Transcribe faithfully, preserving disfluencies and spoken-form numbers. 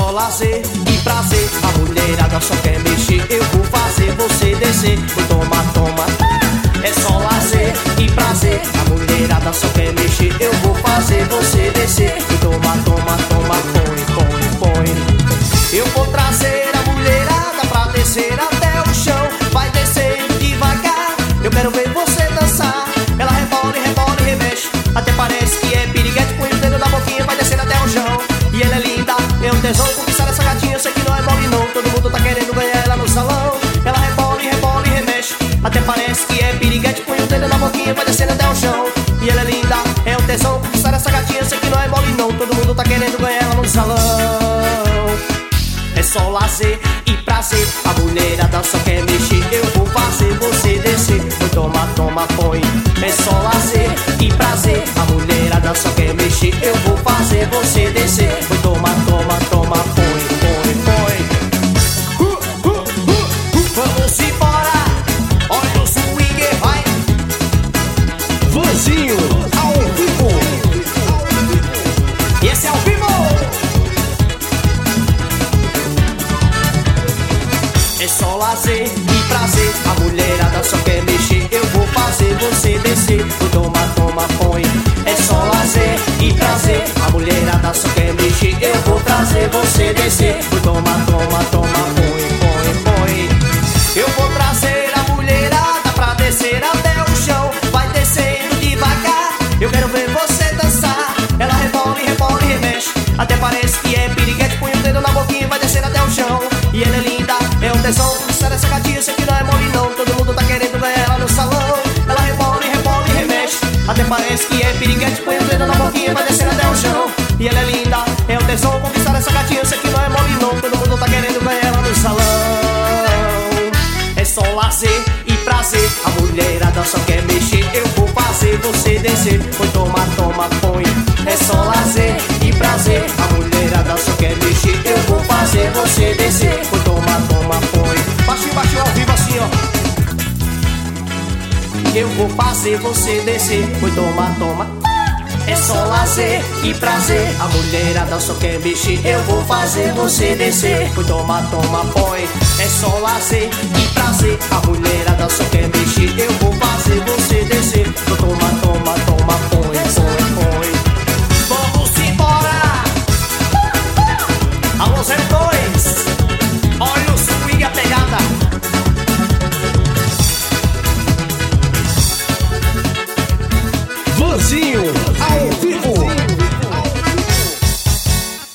só lazer e prazer. A mulherada só quer mexer, eu vou fazer você descer. Vou tomar, toma. É só lazer e prazer. A mulherada só quer mexer, eu vou fazer você descer. Vou tomar, toma, toma, põe, põe, põe. Eu vou trazer a mulherada pra descer até o chão. Vai descendo devagar, eu quero ver você dançar. Ela rebola e rebola e remexe, até parece que é piriguete. Põe o dedo na boquinha, vai descendo até o chão. E ela é linda, é um tesouro conquistar essa gatinha. Eu sei que não é mole não, todo mundo tá querendo ganhar ela no salão. Ela rebola e rebola e remexe, até parece que é piriguete. Põe o dedo na boquinha, vai descendo até o chão. E ela é linda, é um tesouro conquistar essa gatinha. Eu sei que não é mole não, todo mundo tá querendo ganhar ela no salão. É só lazer e prazer. A mulherada só quer mexer, eu vou fazer você descer. Vou tomar, toma, põe. É só lazer e prazer. A mulherada só quer mexer, eu vou fazer você descer. Vou tomar, toma, toma, põe, põe, põe. Uh, uh, uh, uh. Vamos embora, olha o swing, vai. Vanzinho, ao vivo. E esse é ao vivo. É só lazer e prazer. A mulherada só quer mexer, eu vou fazer você descer. Vou tomar, toma, põe. É só lazer e prazer. A mulherada só quer mexer, eu vou trazer você descer. Vou tomar, toma, toma, põe, põe, põe. Eu vou trazer a mulherada pra descer até o chão. Vai descendo devagar, eu quero ver você dançar. Ela rebola e rebola e remexe, até parece que é piriguete. Põe o dedo na boquinha e vai descer até o chão. E ela é linda, é um tesão, sai dessa gatinha, sei que não é mole não. Todo mundo tá querendo ganhar ela no salão. Ela rebola e rebola e remexe, até parece que é piriguete. Põe o dedo na boquinha, vai descer até o chão. E ela é linda, é um tesão, conquistar essa gatinha, sei que não é mole não. Todo mundo tá querendo ganhar ela no salão. É só lazer e prazer. A mulherada só quer mexer, eu vou fazer você descer. Foi tomar, toma, põe. É só lazer e prazer. A mulherada só quer mexer, eu vou fazer você descer. Foi tomar, toma, põe. Baixinho, baixinho, ao vivo assim, ó. Eu vou fazer você descer. Foi tomar, toma. É só lazer e prazer. A mulherada só quer mexer, eu vou fazer você descer. Foi tomar, toma, põe. É só lazer e prazer. A mulherada só quer mexer, eu vou fazer você descer. Foi tomar, toma, toma, põe, põe, põe. Vamos embora. Alô, zero dois. Olha o swing, a pegada. Vanzinho,